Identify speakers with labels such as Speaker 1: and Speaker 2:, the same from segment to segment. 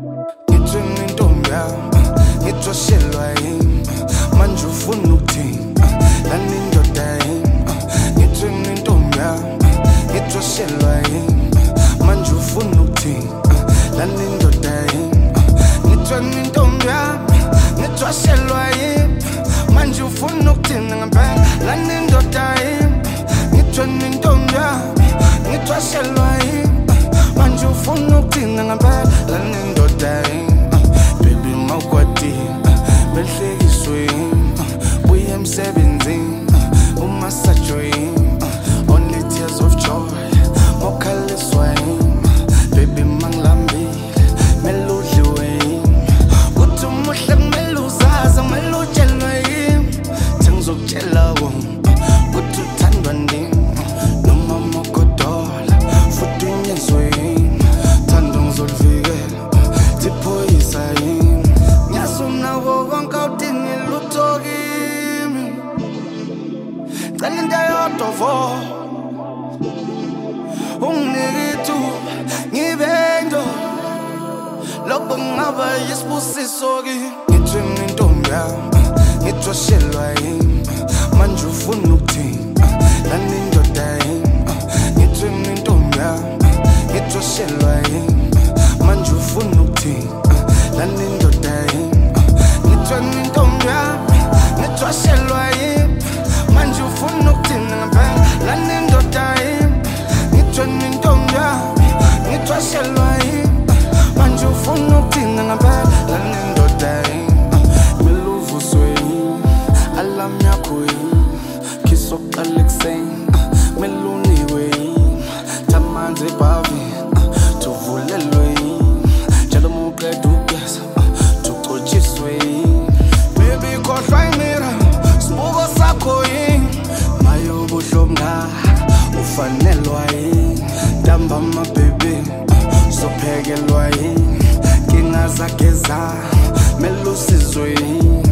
Speaker 1: Ngithweni intombi yami, ngithwashelwa yini, manje ufuna ukuthini, lana indoda yini. Ngithweni intombi yami, ngithwashelwa yini, manje ufuna ukuthini, lana indoda yini. Ngithweni intombi yami, ngithwashelwa yini, manje ufuna ukuthini ngempela, lana indoda yini. Ngithweni intombi yami, ngithwashelwa yini, manje ufuna ukuthini ngempela, lana indoda yini. Baby mawukwati behlekiswe yini, buye emsebenzini umasajwe yini, only tears of joy mokhaliswa yini. Baby mangilambile mele udliwe yini, kuthi umuhle kumele uzazi kumele utshelwe yini. Sengizokutshela wona kuthi uthandwa ndini noma mogodola futhi unyezwe yini. Thando ngizolivikela tiphoyisa yini, ngiyasumnako konke awudingi lutho kimi. Cela into eyodwa vo unginike ithuba ngibendo, lokho kungaba yisibusiso kimi. Ngithweni intombi yami, ngithwashelwa yini, manje ufuna ukuthini, lana indoda yini. Ngithweni intombi yami, ngithwashelwa yini, manje ufuna ukuthini, lana indoda yini. Ngithweni intombi yami, ngithwashelwa yini, manje ufuna ukuthini ngempela, lana indoda yini. Ngithweni intombi yami, ngithwashelwa yini, manje ufuna ukuthini ngempela, lana indoda yini. Mele uvuswe yini, alarm yakho yini, khiso kuqala ekuseni, mele unikwe yini, tamanzi ebhavini tuvulelwe yini, njalo muqeda ugeza tucotshiswe yini. Baby khohlwa imira sibuko sakho yini, mayobuhlomngaka ufanelwa yini. Ntambama baby uzophekelwa yini, nkinga zageza mele usizwe yini.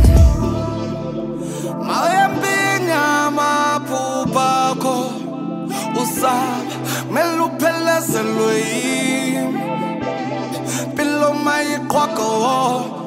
Speaker 1: Mawuyempini amaphupha akho usaba mele uphelezelwe yini. Impilo mayiqhwaga